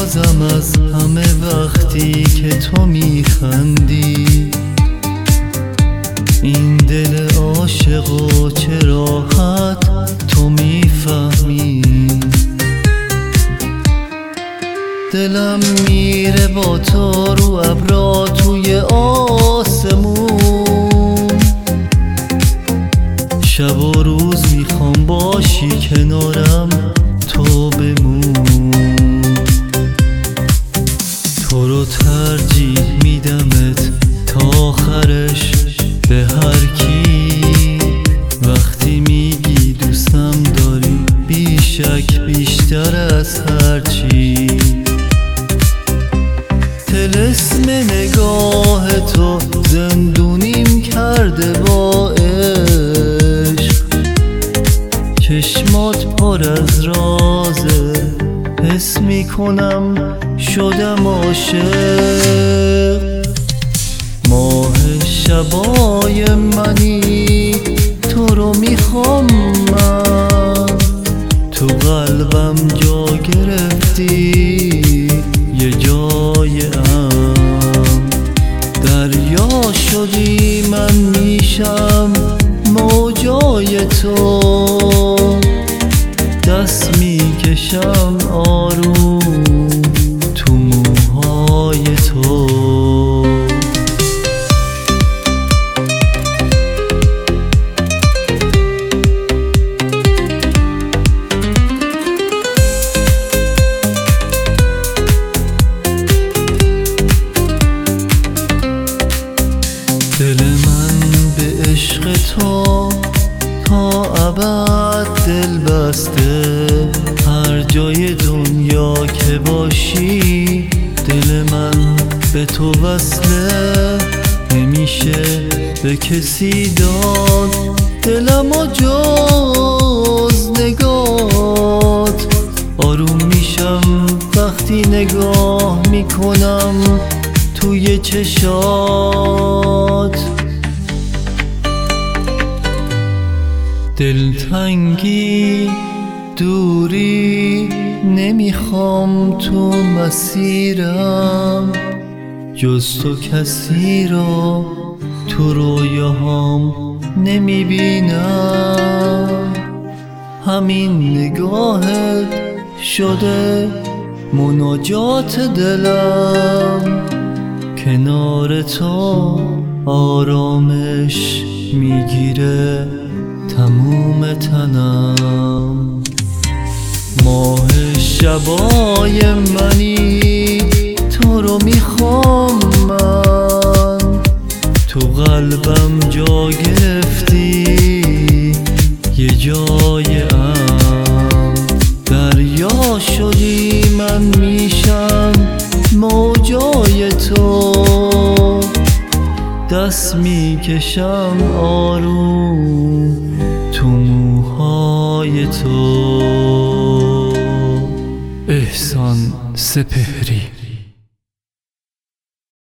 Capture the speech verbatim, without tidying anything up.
بازم از همه وقتی که تو میخندی. این دل عاشق و چه راحت تو میفهمی. دلم میره با تو رو ابرا توی آسمون. شب و روز میخوام باشی کنارم تو بمون. تو رو ترجیح میدمت تا آخرش به هر کی. وقتی میگی دوستم داری بیشک بیشتر از هر چی. طلسم نگاه تو زندونیم کرده با عشق. چشمات پر از رازه، حس میکنم شدم عاشق. ماه شبای منی تو رو میخوام من. تو قلبم جا گرفتی یه جای ام. دریا شدی من میشم موجای تو. دست میکشم آروم تو موهای تو. دل من به عشق تو تا ابد دل بسته. هر جای دنیا که باشی دل من به تو وصله. نمیشه به کسی داد دلمو جز نگات. آروم میشم وقتی نگاه میکنم توی چشات. دلتنگی دوری نمیخوام تو مسیرم. جز تو کسی رو تو رویاهام نمیبینم. همین نگاهت شده مناجات دلم. کنار تو آرامش میگیره تموم تنم. ماه شبای منی تو رو میخوام من. تو قلبم جا گرفتی یه جای ام. دریا شدی من میشم موجای تو. دست میکشم آروم تو موهای تو. احسان سپهری.